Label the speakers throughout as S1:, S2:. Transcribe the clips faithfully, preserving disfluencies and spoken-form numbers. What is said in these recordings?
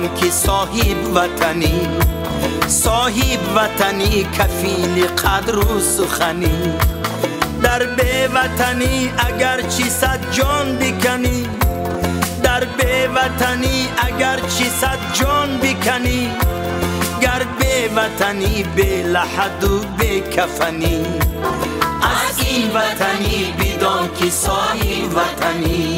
S1: بدان که صاحب وطنی، صاحب وطنی کفیل قدر و سخنی. در بی وطنی اگر چی صد جان بکنی، در بی وطنی اگر چی صد جان بکنی، گر بی وطنی بی لحد و بی کفنی. از این وطنی بدان که صاحب وطنی.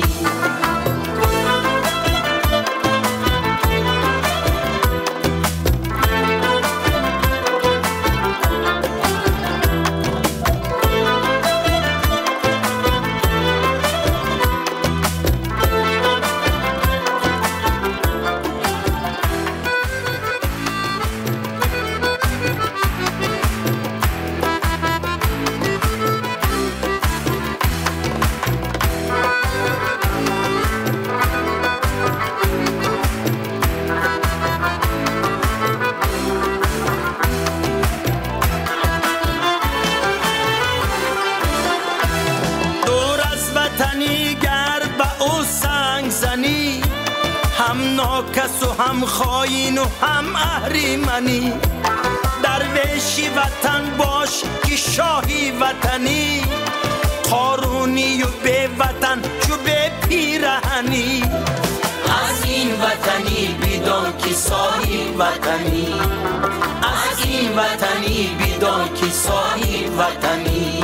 S1: هم ناکس و هم خاین و هم اهریمنی. درویشی وطن باش که شاهی وطنی، قارونی و بی وطن چو بی پیرهنی. از این وطنی بدان که صاحب وطنی، از این وطنی بدان که صاحب وطنی.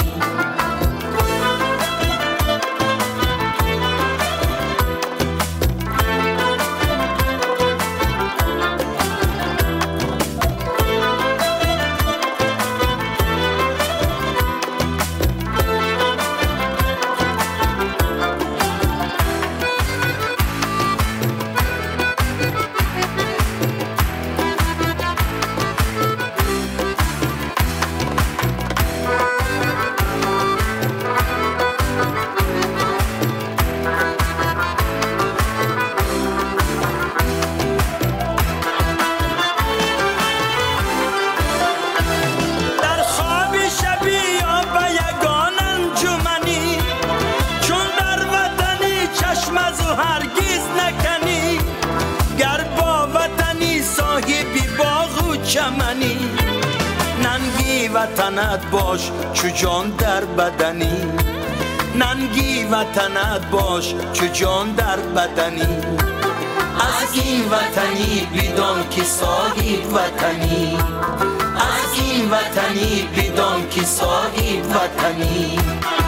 S1: چمنی ننگی وطنت باش چو جان در بدنی، ننگی وطنت باش چو جان در بدنی. از این وطنی بدان که صاحب وطنی، از این وطنی بدان که صاحب وطنی.